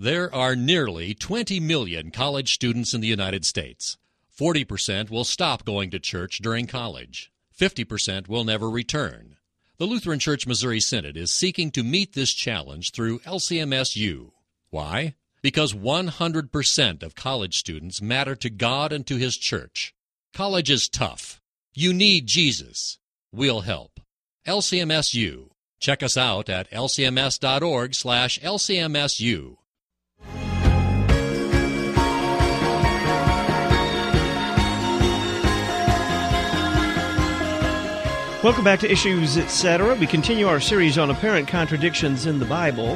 There are nearly 20 million college students in the United States. 40% will stop going to church during college. 50% will never return. The Lutheran Church Missouri Synod is seeking to meet this challenge through LCMSU. Why? Because 100% of college students matter to God and to His church. College is tough. You need Jesus. We'll help. LCMSU. Check us out at lcms.org/LCMSU. Welcome back to Issues, Etc. We continue our series on apparent contradictions in the Bible.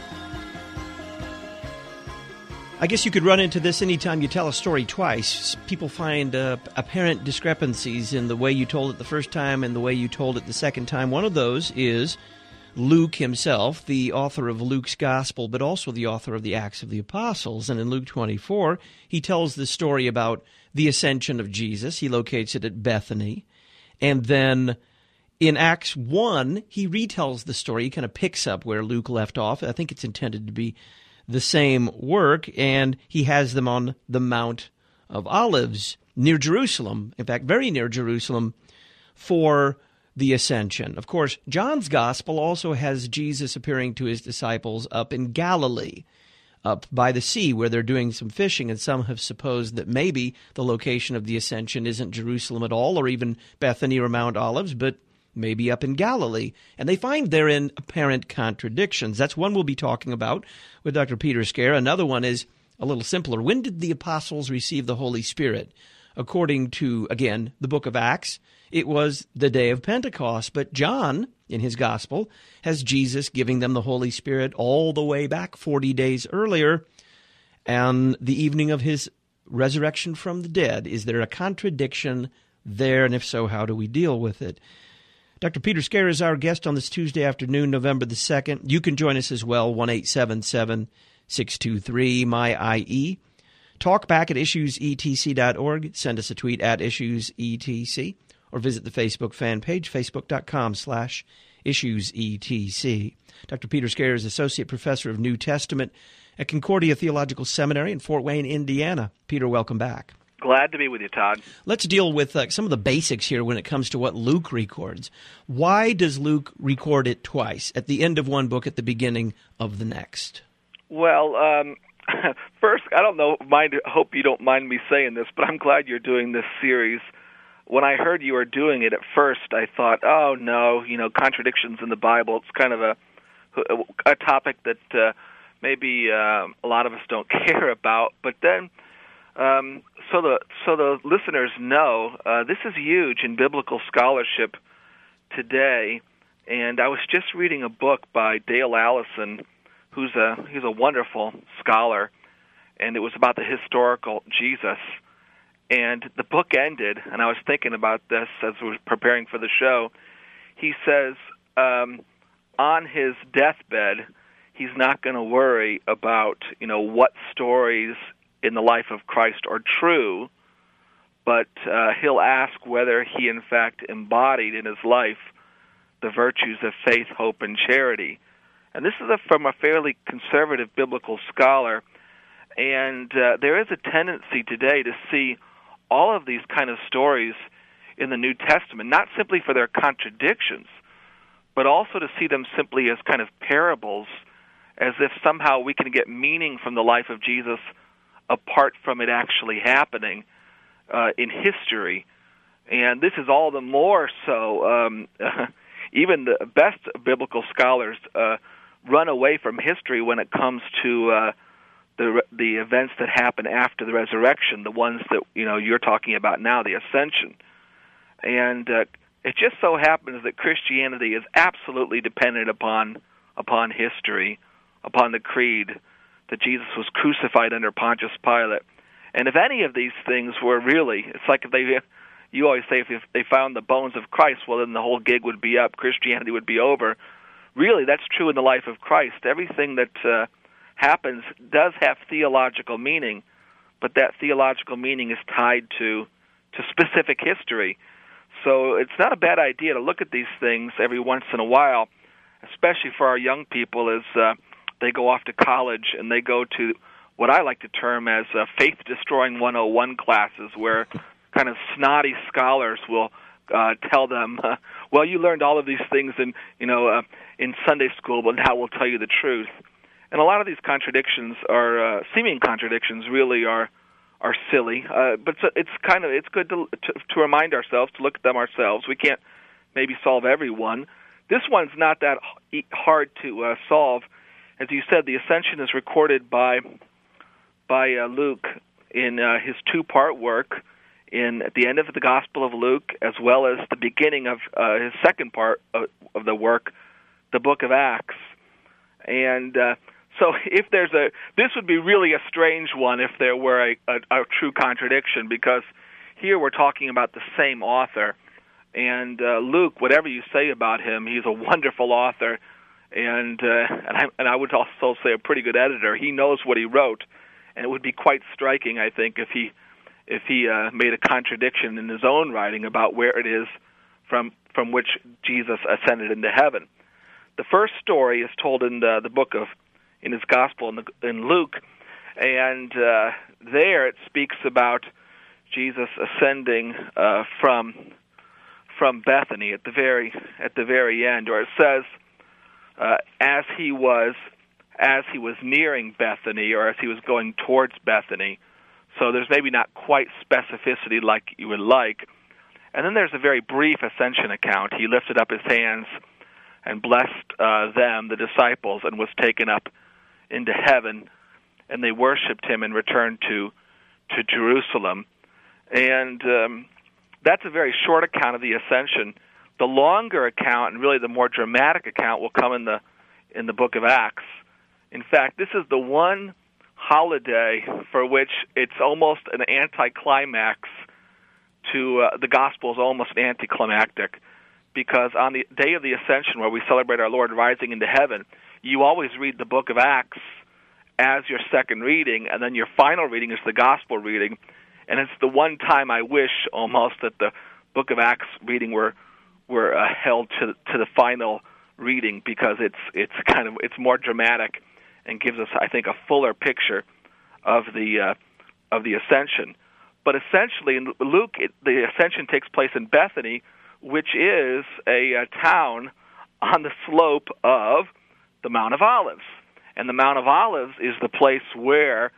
I guess you could run into this anytime you tell a story twice. People find apparent discrepancies in the way you told it the first time and the way you told it the second time. One of those is Luke himself, the author of Luke's Gospel, but also the author of the Acts of the Apostles. And in Luke 24, he tells the story about the ascension of Jesus. He locates it at Bethany. And then in Acts 1, he retells the story. He kind of picks up where Luke left off. I think it's intended to be the same work, and he has them on the Mount of Olives near Jerusalem, in fact, very near Jerusalem, for the ascension. Of course, John's Gospel also has Jesus appearing to his disciples up in Galilee, up by the sea where they're doing some fishing, and some have supposed that maybe the location of the ascension isn't Jerusalem at all, or even Bethany or Mount Olives, but maybe up in Galilee. And they find therein apparent contradictions. That's one we'll be talking about with Dr. Peter Scare. Another one is a little simpler. When did the apostles receive the Holy Spirit? According to, again, the book of Acts, it was the day of Pentecost. But John, in his gospel, has Jesus giving them the Holy Spirit all the way back 40 days earlier, and the evening of his resurrection from the dead. Is there a contradiction there? And if so, how do we deal with it? Dr. Peter Scare is our guest on this Tuesday afternoon, November the 2nd. You can join us as well, 1-877-623-MY-IE. Talk back at issuesetc.org. Send us a tweet at issuesetc, or visit the Facebook fan page, facebook.com/issuesetc. Dr. Peter Scare is Associate Professor of New Testament at Concordia Theological Seminary in Fort Wayne, Indiana. Peter, welcome back. Glad to be with you, Todd. Let's deal with some of the basics here when it comes to what Luke records. Why does Luke record it twice, at the end of one book, at the beginning of the next? Well, first, I hope you don't mind me saying this, but I'm glad you're doing this series. When I heard you were doing it at first, I thought, oh, no, contradictions in the Bible. It's kind of a topic that maybe a lot of us don't care about. But then, so the listeners know, this is huge in biblical scholarship today. And I was just reading a book by Dale Allison, he's a wonderful scholar, and it was about the historical Jesus. And the book ended, and I was thinking about this as we were preparing for the show. He says, on his deathbed, he's not going to worry about, what stories in the life of Christ are true, but he'll ask whether he, in fact, embodied in his life the virtues of faith, hope, and charity. And this is from a fairly conservative biblical scholar, and there is a tendency today to see all of these kind of stories in the New Testament, not simply for their contradictions, but also to see them simply as kind of parables, as if somehow we can get meaning from the life of Jesus apart from it actually happening in history. And this is all the more so, even the best biblical scholars run away from history when it comes to the events that happen after the resurrection, the ones that you're talking about now, the ascension. And it just so happens that Christianity is absolutely dependent upon history, upon the creed that Jesus was crucified under Pontius Pilate. And if any of these things were really, it's like you always say, if they found the bones of Christ, well, then the whole gig would be up, Christianity would be over. Really, that's true in the life of Christ. Everything that happens does have theological meaning, but that theological meaning is tied to specific history. So it's not a bad idea to look at these things every once in a while, especially for our young people, as they go off to college and they go to what I like to term as faith-destroying 101 classes, where kind of snotty scholars will tell them, well, you learned all of these things in Sunday school, but now we'll tell you the truth. And a lot of these contradictions are seeming contradictions. Really are silly, but it's good to remind ourselves, to look at them ourselves. We can't maybe solve every one. This one's not that hard to solve. As you said, the Ascension is recorded by Luke in his two-part work at the end of the Gospel of Luke, as well as the beginning of his second part of the work, the Book of Acts. And so if this would be really a strange one if there were a true contradiction, because here we're talking about the same author. And Luke, whatever you say about him, he's a wonderful author, and I would also say a pretty good editor. He knows what he wrote, and it would be quite striking, I think, if he made a contradiction in his own writing about where it is from which Jesus ascended into heaven. The first story is told in in his Gospel in Luke, and there it speaks about Jesus ascending from Bethany at the very end, or it says as he was nearing Bethany, or as he was going towards Bethany. So there's maybe not quite specificity like you would like. And then there's a very brief ascension account. He lifted up his hands and blessed them, the disciples, and was taken up into heaven, and they worshipped him and returned to Jerusalem. And that's a very short account of the ascension. The longer account, and really the more dramatic account, will come in the book of Acts. In fact, this is the one holiday for which it's almost an anticlimax to the gospel is almost anticlimactic, because on the day of the Ascension, where we celebrate our Lord rising into heaven, you always read the book of Acts as your second reading, and then your final reading is the gospel reading. And it's the one time I wish almost that the book of Acts reading were held to the final reading, because it's more dramatic and gives us, I think, a fuller picture of the Ascension. But essentially, in Luke, the Ascension takes place in Bethany, which is a town on the slope of the Mount of Olives. And the Mount of Olives is the place where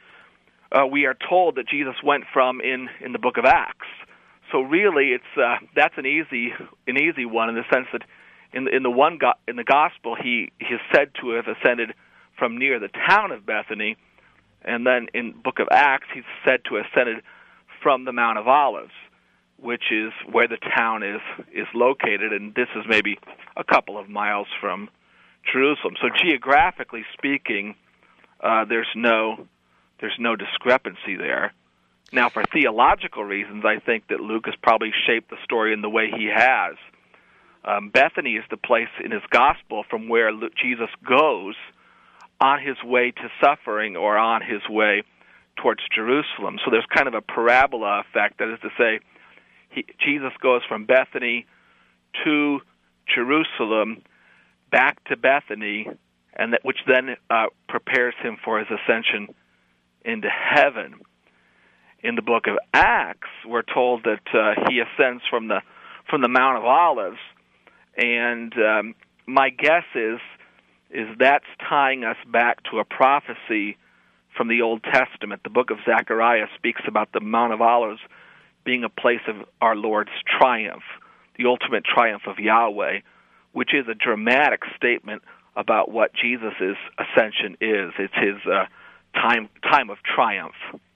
we are told that Jesus went from in the book of Acts. So really, that's an easy one, in the sense that in the gospel he is said to have ascended from near the town of Bethany, and then in book of Acts he's said to have ascended from the Mount of Olives, which is where the town is located, and this is maybe a couple of miles from Jerusalem. So geographically speaking, there's no discrepancy there. Now, for theological reasons, I think that Luke has probably shaped the story in the way he has. Bethany is the place in his gospel from where Jesus goes on his way to suffering, or on his way towards Jerusalem. So there's kind of a parabola effect. That is to say, Jesus goes from Bethany to Jerusalem, back to Bethany, and which then prepares him for his ascension into heaven. In the book of Acts, we're told that he ascends from the Mount of Olives, and my guess is that's tying us back to a prophecy from the Old Testament. The book of Zechariah speaks about the Mount of Olives being a place of our Lord's triumph, the ultimate triumph of Yahweh, which is a dramatic statement about what Jesus' ascension is. It's his time of triumph.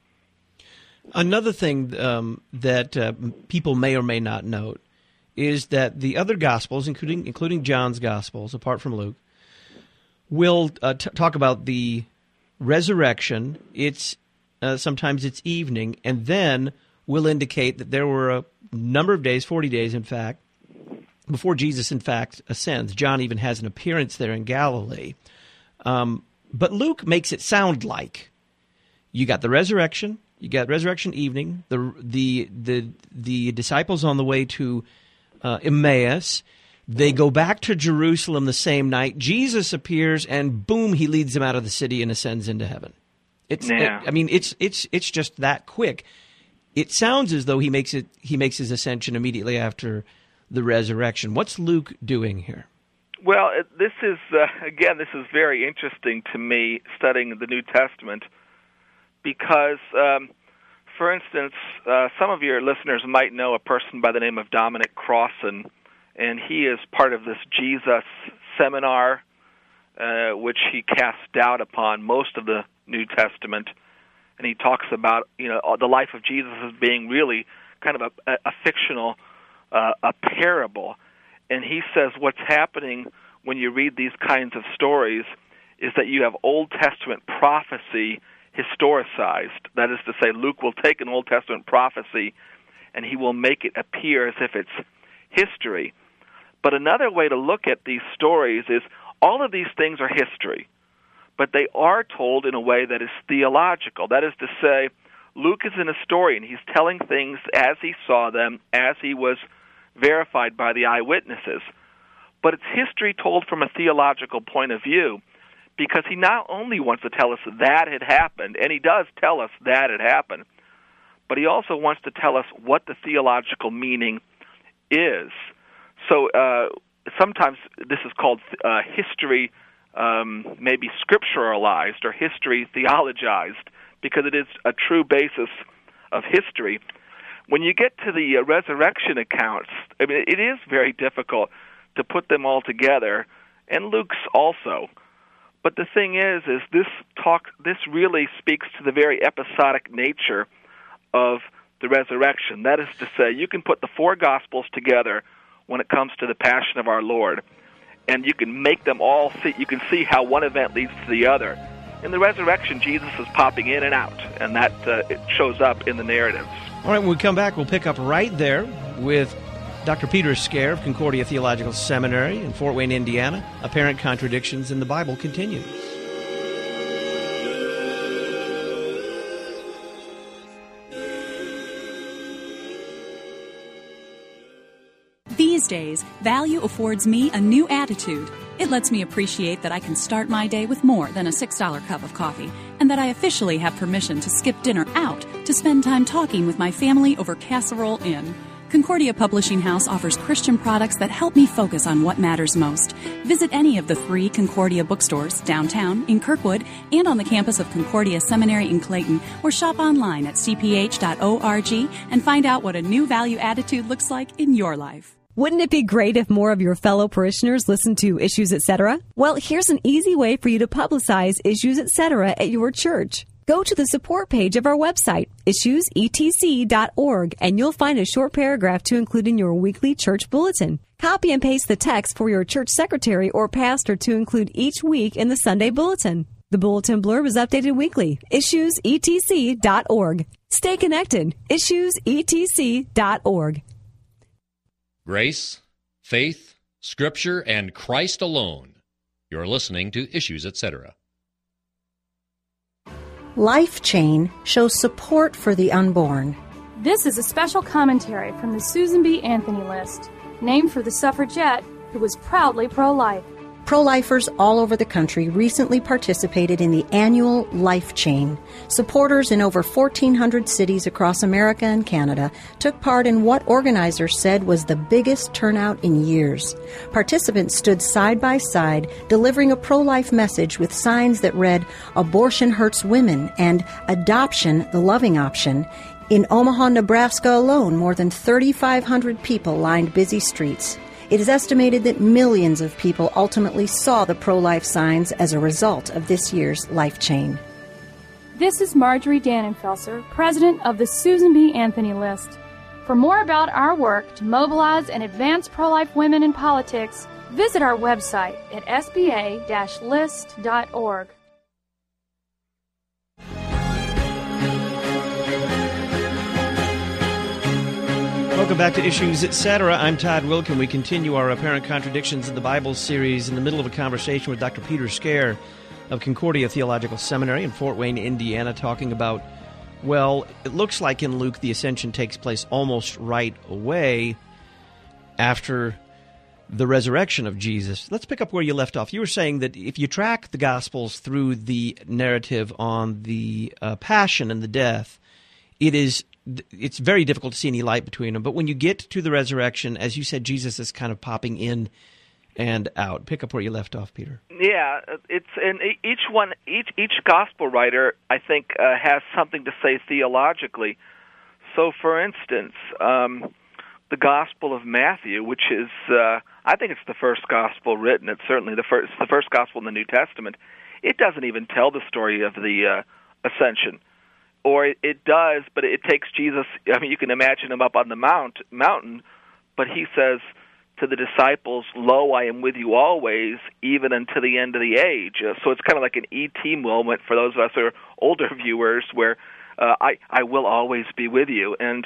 Another thing that people may or may not note is that the other Gospels, including John's Gospels, apart from Luke, will talk about the resurrection. Sometimes it's evening, and then will indicate that there were a number of days, 40 days in fact, before Jesus in fact ascends. John even has an appearance there in Galilee. But Luke makes it sound like you got the resurrection, you got resurrection evening, the disciples on the way to Emmaus, They go back to Jerusalem the same night. Jesus appears, and boom, he leads them out of the city and ascends into heaven. It's just that quick. It sounds as though he makes his ascension immediately after the resurrection. What's Luke doing here? Well, this is very interesting to me studying the New Testament because, for instance, some of your listeners might know a person by the name of Dominic Crossan, and he is part of this Jesus seminar, which he casts doubt upon most of the New Testament, and he talks about the life of Jesus as being really kind of a fictional, a parable. And he says what's happening when you read these kinds of stories is that you have Old Testament prophecy historicized. That is to say, Luke will take an Old Testament prophecy and he will make it appear as if it's history. But another way to look at these stories is all of these things are history, but they are told in a way that is theological. That is to say, Luke is an historian. He's telling things as he saw them, as he was verified by the eyewitnesses. But it's history told from a theological point of view, because he not only wants to tell us that had happened, and he does tell us that had happened, but he also wants to tell us what the theological meaning is. So sometimes this is called history maybe scripturalized or history theologized, because it is a true basis of history. When you get to the resurrection accounts, I mean, it is very difficult to put them all together, and Luke's also. But the thing is this really speaks to the very episodic nature of the resurrection. That is to say, you can put the four Gospels together when it comes to the Passion of our Lord, and you can make them all see. You can see how one event leads to the other. In the resurrection, Jesus is popping in and out, and that it shows up in the narratives. All right, when we come back, we'll pick up right there with Dr. Peter Scaer of Concordia Theological Seminary in Fort Wayne, Indiana. Apparent Contradictions in the Bible continues. These days, value affords me a new attitude. It lets me appreciate that I can start my day with more than a $6 cup of coffee, and that I officially have permission to skip dinner out to spend time talking with my family over Casserole Inn. Concordia Publishing House offers Christian products that help me focus on what matters most. Visit any of the 3 Concordia bookstores downtown, in Kirkwood, and on the campus of Concordia Seminary in Clayton, or shop online at cph.org and find out what a new value attitude looks like in your life. Wouldn't it be great if more of your fellow parishioners listened to Issues Etc.? Well, here's an easy way for you to publicize Issues Etc. at your church. Go to the support page of our website, issuesetc.org, and you'll find a short paragraph to include in your weekly church bulletin. Copy and paste the text for your church secretary or pastor to include each week in the Sunday bulletin. The bulletin blurb is updated weekly. Issuesetc.org. Stay connected. Issuesetc.org. Grace, faith, Scripture, and Christ alone. You're listening to Issues Etc. Life Chain shows support for the unborn. This is a special commentary from the Susan B. Anthony List, named for the suffragette who was proudly pro-life. Pro-lifers all over the country recently participated in the annual Life Chain. Supporters in over 1,400 cities across America and Canada took part in what organizers said was the biggest turnout in years. Participants stood side by side, delivering a pro-life message with signs that read, "Abortion hurts women," and "Adoption, the loving option." In Omaha, Nebraska alone, more than 3,500 people lined busy streets. It is estimated that millions of people ultimately saw the pro-life signs as a result of this year's Life Chain. This is Marjorie Dannenfelser, president of the Susan B. Anthony List. For more about our work to mobilize and advance pro-life women in politics, visit our website at sba-list.org. Welcome back to Issues Etc. I'm Todd Wilkin. We continue our Apparent Contradictions in the Bible series in the middle of a conversation with Dr. Peter Scaer of Concordia Theological Seminary in Fort Wayne, Indiana, talking about, well, it looks like in Luke the ascension takes place almost right away after the resurrection of Jesus. Let's pick up where you left off. You were saying that if you track the Gospels through the narrative on the passion and the death, it's very difficult to see any light between them. But when you get to the resurrection, as you said, Jesus is kind of popping in and out. Pick up where you left off, Peter. Yeah, it's and each gospel writer, I think, has something to say theologically. So, for instance, the Gospel of Matthew, which is, I think it's the first gospel written. It's certainly the first gospel in the New Testament. It doesn't even tell the story of the ascension. Or it does, but it takes Jesus, I mean, you can imagine him up on the mountain, but he says to the disciples, "Lo, I am with you always, even unto the end of the age." So it's kind of like an E.T. moment for those of us who are older viewers, where I will always be with you. And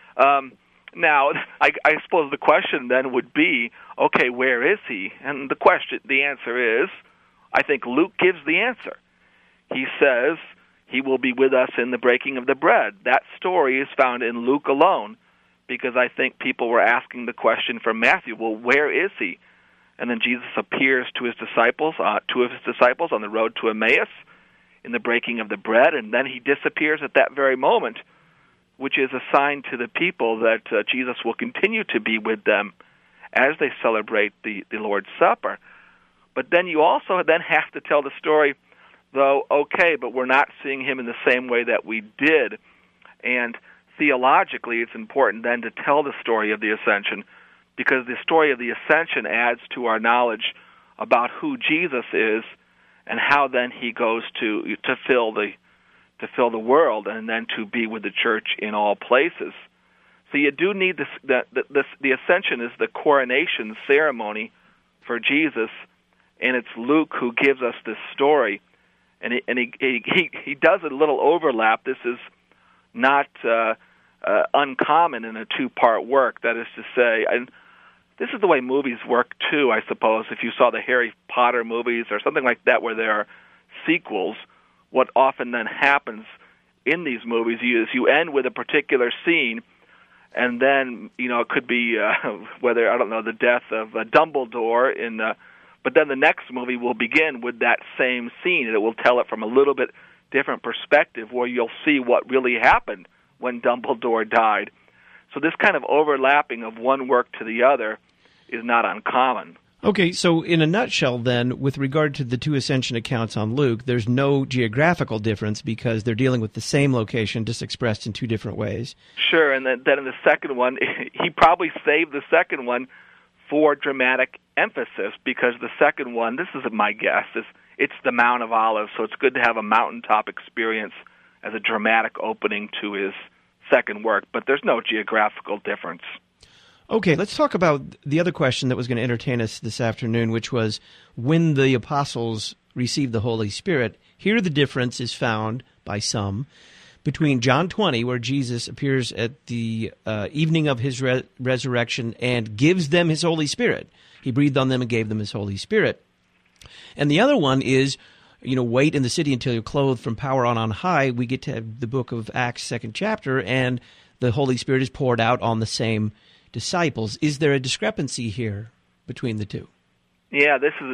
now, I suppose the question then would be, okay, where is he? And the answer is, I think Luke gives the answer. He says, he will be with us in the breaking of the bread. That story is found in Luke alone, because I think people were asking the question from Matthew, well, where is he? And then Jesus appears to his disciples, two of his disciples on the road to Emmaus in the breaking of the bread, and then he disappears at that very moment, which is a sign to the people that Jesus will continue to be with them as they celebrate the Lord's Supper. But then you also then have to tell the story, though, okay, but we're not seeing him in the same way that we did. And theologically, it's important then to tell the story of the ascension, because the story of the ascension adds to our knowledge about who Jesus is and how then he goes to fill the world and then to be with the church in all places. So you do need the ascension is the coronation ceremony for Jesus, and it's Luke who gives us this story. And he does a little overlap. This is not uncommon in a two-part work. That is to say, and this is the way movies work too, I suppose. If you saw the Harry Potter movies or something like that where there are sequels, what often then happens in these movies is you end with a particular scene, and then, it could be whether, I don't know, the death of Dumbledore but then the next movie will begin with that same scene, and it will tell it from a little bit different perspective, where you'll see what really happened when Dumbledore died. So this kind of overlapping of one work to the other is not uncommon. Okay, so in a nutshell then, with regard to the two ascension accounts on Luke, there's no geographical difference because they're dealing with the same location, just expressed in two different ways. Sure, and then in the second one, he probably saved the second one for dramatic emphasis, because the second one, this is my guess, it's the Mount of Olives, so it's good to have a mountaintop experience as a dramatic opening to his second work, but there's no geographical difference. Okay, let's talk about the other question that was going to entertain us this afternoon, which was when the apostles received the Holy Spirit. Here the difference is found by some between John 20, where Jesus appears at the evening of his resurrection and gives them his Holy Spirit. He breathed on them and gave them his Holy Spirit. And the other one is, wait in the city until you're clothed from power on high. We get to the book of Acts, 2nd chapter, and the Holy Spirit is poured out on the same disciples. Is there a discrepancy here between the two? Yeah, this is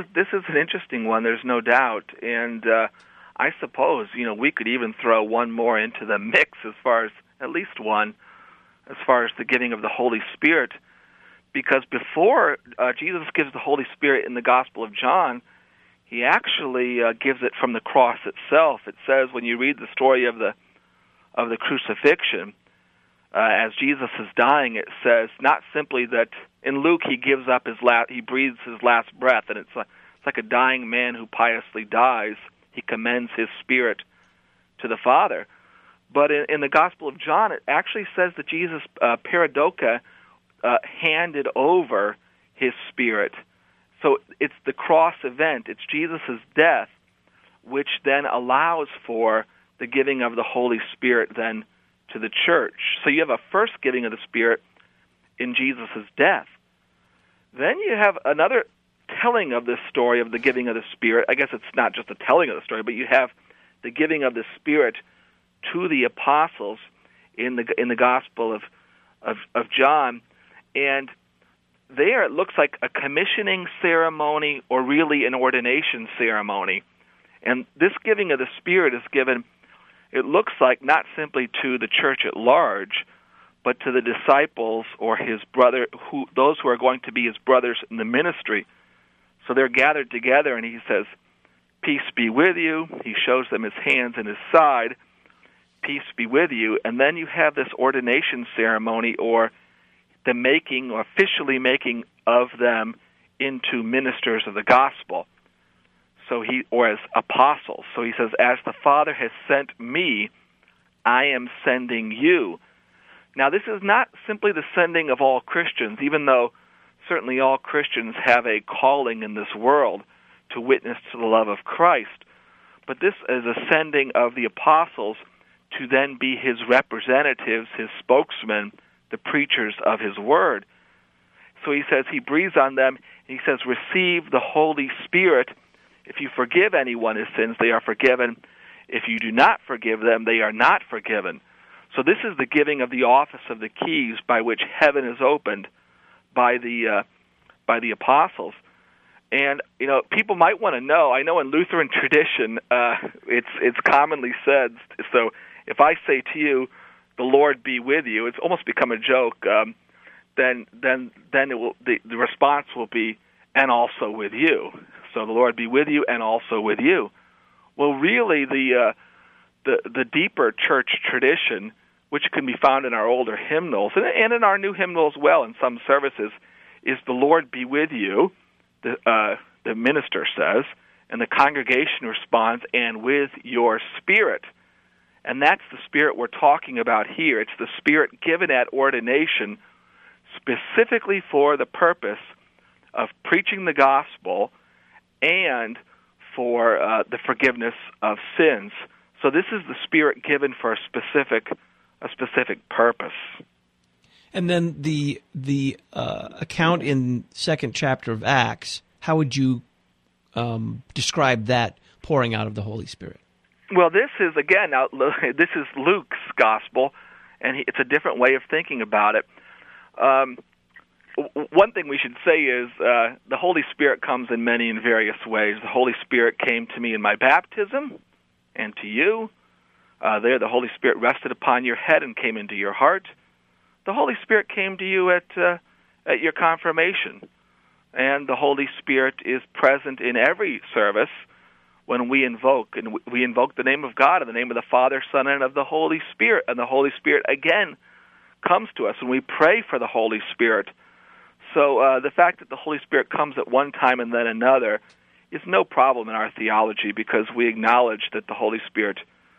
an interesting one. There's no doubt, and I suppose we could even throw one more into the mix, as far as at least one, as far as the giving of the Holy Spirit, because before Jesus gives the Holy Spirit in the Gospel of John, he actually gives it from the cross itself. It says when you read the story of the crucifixion, as Jesus is dying, it says not simply that in Luke he gives up he breathes his last breath, and it's like a dying man who piously dies. He commends his spirit to the Father. But in the Gospel of John, it actually says that Jesus, paradoka, handed over his spirit. So it's the cross event. It's Jesus' death, which then allows for the giving of the Holy Spirit then to the church. So you have a first giving of the Spirit in Jesus' death. Then you have another telling of this story of the giving of the Spirit. I guess it's not just the telling of the story, but you have the giving of the Spirit to the apostles in the Gospel of John. And there it looks like a commissioning ceremony or really an ordination ceremony. And this giving of the Spirit is given, it looks like, not simply to the church at large, but to the disciples or his brother, those who are going to be his brothers in the ministry. So they're gathered together, and he says, "Peace be with you." He shows them his hands and his side. "Peace be with you." And then you have this ordination ceremony, or the making, or officially making of them into ministers of the gospel. So or as apostles. So he says, "As the Father has sent me, I am sending you." Now, this is not simply the sending of all Christians, even though certainly all Christians have a calling in this world to witness to the love of Christ. But this is a sending of the apostles to then be his representatives, his spokesmen, the preachers of his word. So he says he breathes on them, and he says, "Receive the Holy Spirit. If you forgive anyone his sins, they are forgiven. If you do not forgive them, they are not forgiven." So this is the giving of the office of the keys by which heaven is opened by the apostles. And people might want to know. I know in Lutheran tradition, it's commonly said. So if I say to you, "The Lord be with you," it's almost become a joke. Then it will, the response will be, "And also with you." So the Lord be with you, and also with you. Well, really, the deeper church tradition, which can be found in our older hymnals and in our new hymnal as well in some services, is "The Lord be with you," the minister says, and the congregation responds, "And with your spirit." And that's the Spirit we're talking about here. It's the Spirit given at ordination specifically for the purpose of preaching the gospel and for the forgiveness of sins. So this is the Spirit given for a specific purpose. And then the account in second chapter of Acts, how would you describe that pouring out of the Holy Spirit? Well, this is Luke's gospel, and it's a different way of thinking about it. One thing we should say is the Holy Spirit comes in many and various ways. The Holy Spirit came to me in my baptism, and to you. There, the Holy Spirit rested upon your head and came into your heart. The Holy Spirit came to you at your confirmation, and the Holy Spirit is present in every service when we invoke, and we invoke the name of God in the name of the Father, Son, and of the Holy Spirit, and the Holy Spirit again comes to us, and we pray for the Holy Spirit. So the fact that the Holy Spirit comes at one time and then another is no problem in our theology, because we acknowledge that the Holy Spirit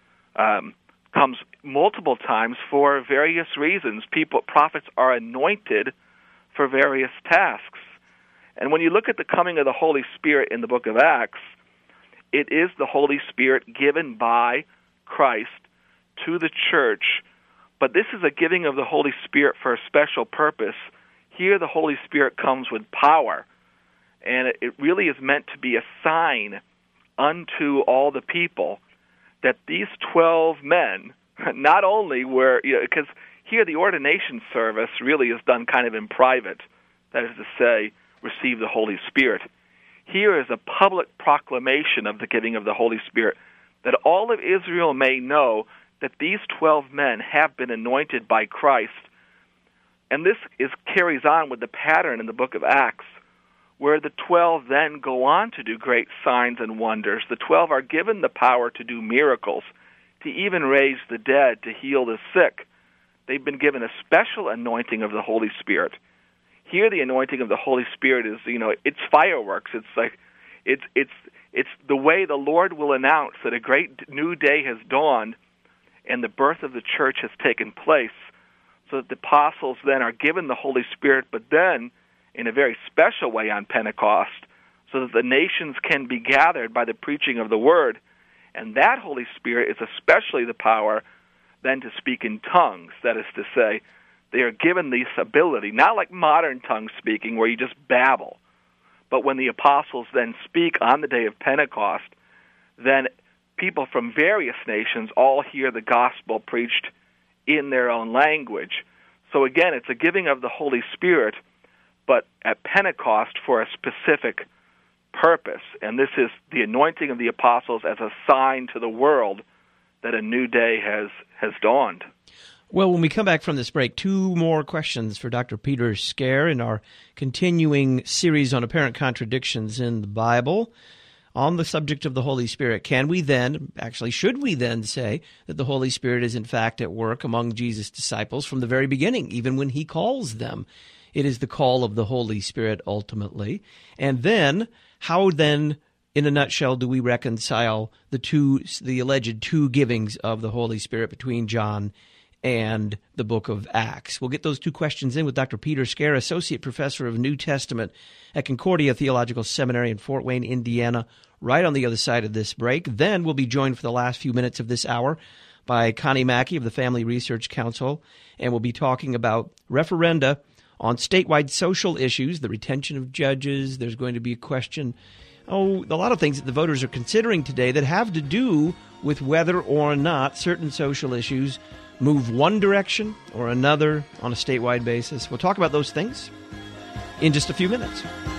comes multiple times for various reasons. Prophets are anointed for various tasks. And when you look at the coming of the Holy Spirit in the book of Acts, it is the Holy Spirit given by Christ to the church, but this is a giving of the Holy Spirit for a special purpose. Here the Holy Spirit comes with power, and it really is meant to be a sign unto all the people that these 12 men not only were, because here the ordination service really is done kind of in private, that is to say, receive the Holy Spirit. Here is a public proclamation of the giving of the Holy Spirit, that all of Israel may know that these 12 men have been anointed by Christ. And this carries on with the pattern in the book of Acts, where the 12 then go on to do great signs and wonders. The 12 are given the power to do miracles, to even raise the dead, to heal the sick. They've been given a special anointing of the Holy Spirit. Here the anointing of the Holy Spirit is, it's fireworks. It's like, it's the way the Lord will announce that a great new day has dawned and the birth of the church has taken place, so that the apostles then are given the Holy Spirit, but then in a very special way on Pentecost, so that the nations can be gathered by the preaching of the Word. And that Holy Spirit is especially the power then to speak in tongues. That is to say, they are given this ability, not like modern tongue speaking where you just babble, but when the apostles then speak on the day of Pentecost, then people from various nations all hear the gospel preached in their own language. So again, it's a giving of the Holy Spirit, but at Pentecost for a specific purpose. And this is the anointing of the apostles as a sign to the world that a new day has dawned. Well, when we come back from this break, two more questions for Dr. Peter Scaer in our continuing series on apparent contradictions in the Bible. On the subject of the Holy Spirit, should we then say that the Holy Spirit is in fact at work among Jesus' disciples from the very beginning, even when he calls them? It is the call of the Holy Spirit ultimately. And then, how then, in a nutshell, do we reconcile the alleged two givings of the Holy Spirit between John and the book of Acts? We'll get those two questions in with Dr. Peter Scaer, Associate Professor of New Testament at Concordia Theological Seminary in Fort Wayne, Indiana, right on the other side of this break. Then we'll be joined for the last few minutes of this hour by Connie Mackey of the Family Research Council, and we'll be talking about referenda on statewide social issues, the retention of judges. There's going to be a question, a lot of things that the voters are considering today that have to do with whether or not certain social issues move one direction or another on a statewide basis. We'll talk about those things in just a few minutes.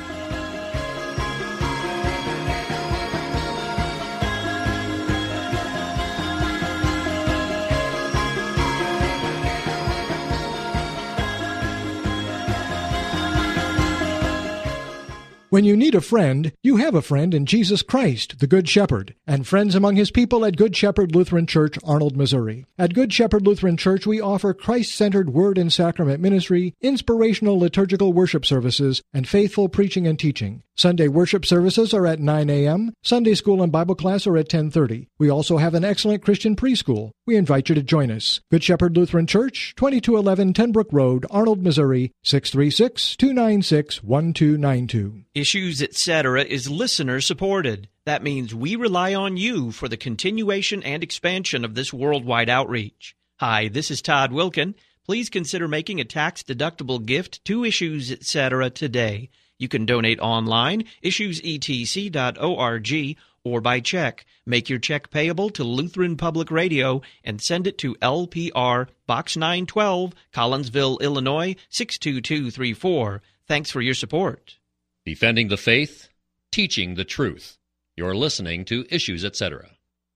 When you need a friend, you have a friend in Jesus Christ, the Good Shepherd, and friends among his people at Good Shepherd Lutheran Church, Arnold, Missouri. At Good Shepherd Lutheran Church, we offer Christ-centered word and sacrament ministry, inspirational liturgical worship services, and faithful preaching and teaching. Sunday worship services are at 9 a.m., Sunday school and Bible class are at 10:30. We also have an excellent Christian preschool. We invite you to join us. Good Shepherd Lutheran Church, 2211 Tenbrook Road, Arnold, Missouri, 636-296-1292. Issues, Etc. is listener-supported. That means we rely on you for the continuation and expansion of this worldwide outreach. Hi, this is Todd Wilkin. Please consider making a tax-deductible gift to Issues, Etc. today. You can donate online, issuesetc.org, or by check. Make your check payable to Lutheran Public Radio and send it to LPR, Box 912, Collinsville, Illinois, 62234. Thanks for your support. Defending the faith, teaching the truth. You're listening to Issues, Etc.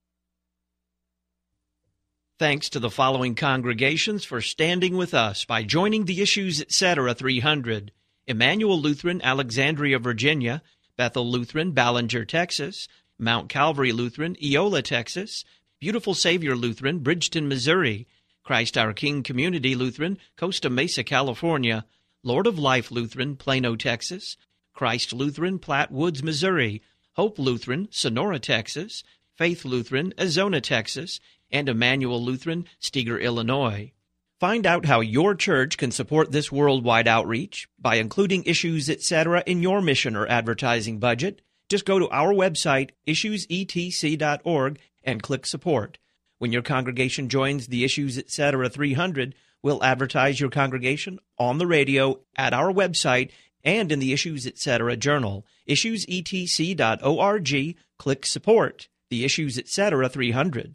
Thanks to the following congregations for standing with us by joining the Issues, Etc. 300. Emmanuel Lutheran, Alexandria, Virginia; Bethel Lutheran, Ballinger, Texas; Mount Calvary Lutheran, Eola, Texas; Beautiful Savior Lutheran, Bridgeton, Missouri; Christ Our King Community Lutheran, Costa Mesa, California; Lord of Life Lutheran, Plano, Texas; Christ Lutheran, Platte Woods, Missouri; Hope Lutheran, Sonora, Texas; Faith Lutheran, Azona, Texas; and Emmanuel Lutheran, Steger, Illinois. Find out how your church can support this worldwide outreach by including Issues, Etc. in your mission or advertising budget. Just go to our website, issuesetc.org, and click Support. When your congregation joins the Issues, Etc. 300, we'll advertise your congregation on the radio, at our website, and in the Issues, Etc. journal. issuesetc.org, click Support. The Issues, Etc. 300.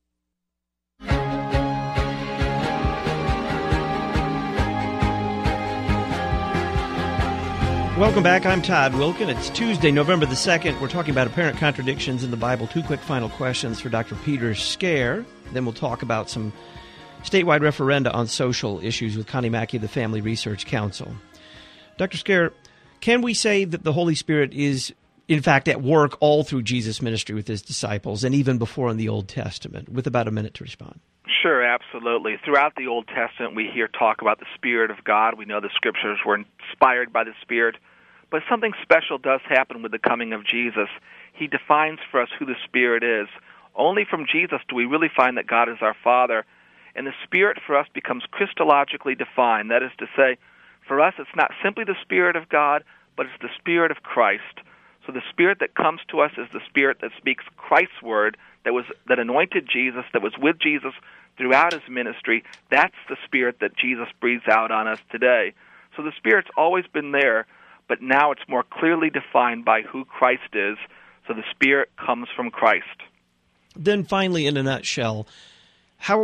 Welcome back. I'm Todd Wilkin. It's Tuesday, November the 2nd. We're talking about apparent contradictions in the Bible. Two quick final questions for Dr. Peter Scaer. Then we'll talk about some statewide referenda on social issues with Connie Mackey of the Family Research Council. Dr. Scaer, can we say that the Holy Spirit is, in fact, at work all through Jesus' ministry with his disciples and even before in the Old Testament? With about a minute to respond. Sure, absolutely. Throughout the Old Testament, we hear talk about the Spirit of God. We know the Scriptures were inspired by the Spirit. But something special does happen with the coming of Jesus. He defines for us who the Spirit is. Only from Jesus do we really find that God is our Father. And the Spirit for us becomes Christologically defined. That is to say, for us it's not simply the Spirit of God, but it's the Spirit of Christ. So the Spirit that comes to us is the Spirit that speaks Christ's word, that anointed Jesus, that was with Jesus throughout his ministry. That's the Spirit that Jesus breathes out on us today. So the Spirit's always been there, but now it's more clearly defined by who Christ is. So the Spirit comes from Christ. Then finally, in a nutshell, how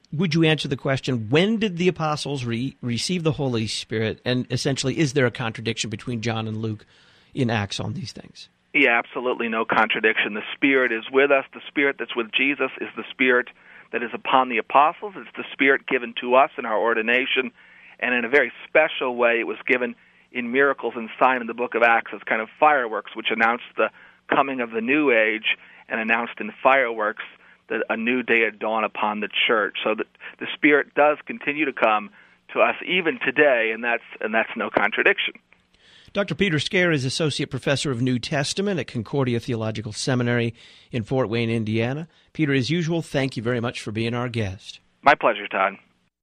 would you answer the question, when did the apostles receive the Holy Spirit? And essentially, is there a contradiction between John and Luke in Acts on these things? Yeah, absolutely no contradiction. The Spirit is with us. The Spirit that's with Jesus is the Spirit that is upon the apostles. It's the Spirit given to us in our ordination. And in a very special way, it was given in miracles and signs in the book of Acts as kind of fireworks, which announced the coming of the new age and announced in fireworks that a new day had dawned upon the church. So that the Spirit does continue to come to us even today, and that's no contradiction. Dr. Peter Scaer is Associate Professor of New Testament at Concordia Theological Seminary in Fort Wayne, Indiana. Peter, as usual, thank you very much for being our guest. My pleasure, Todd.